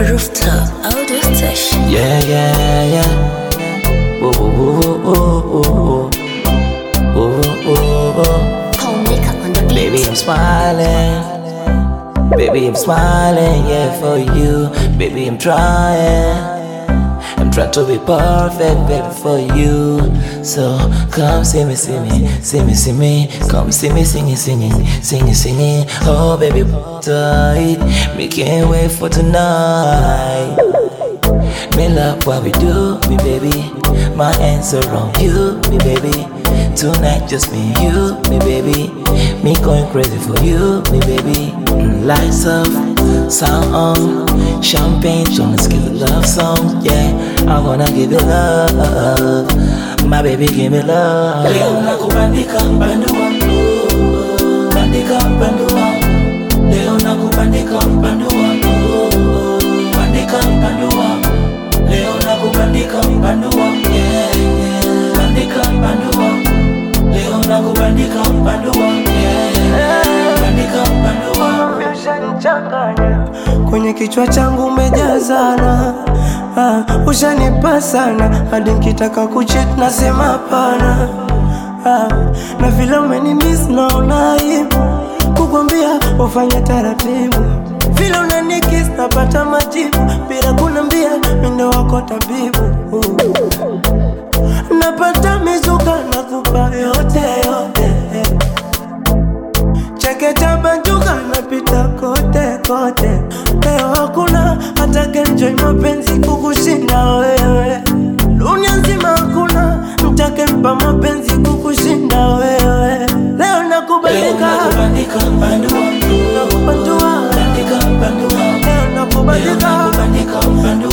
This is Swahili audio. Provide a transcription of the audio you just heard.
Rooftop audio station. Yeah, yeah, yeah. Oh, oh, oh, oh, oh, oh, oh, oh, oh. Paul Maker on the beat. Baby, I'm smiling. Baby, I'm smiling, yeah, for you. Baby, I'm trying. I'm trying to be perfect, baby, for you. So come see me, see me, see me, see me. Come see me singing, singing, singing, singing. Oh, baby, tight. Me can't wait for tonight. Me love what we do, me baby. My hands are on you, me baby. Tonight just me and you, me baby. Me going crazy for you, me baby. Lights off, sound on, champagne, trying to skip the love song. Yeah, I wanna give you love, my baby, give me love. Leo nakubandika mpandu wangu, bandika mpandu wangu. Leo nakubandika mpandu wangu, bandika mpandu wangu. Leo nakubandika mpandu wangu, yeah, yeah. Bandika mpandu wangu. Leo nakubandika mpandu wangu, yeah. Bandika mpandu wangu. Ushanichanganya kwenye kichwa changu umejazana, ushanipa sana hadi nikitaka kucheat nasema hapana. Na vile umenimiss naona aibu kukwambia ufanye taratibu, vile unanikiss napata majibu bila kunambia mimi ndo wako tabibu. Napata mizuka nakupa yote yote, cheketa banjuka napita kote kote. Leo hakuna hata enjoy mapenzi kukushinda wewe. Dunia nzima hakuna mtake mpa mapenzi kukushinda wewe. Leo nakubandika mpandu wangu, nakubandua, bandika mpandu wangu. leo nakubandika mpandu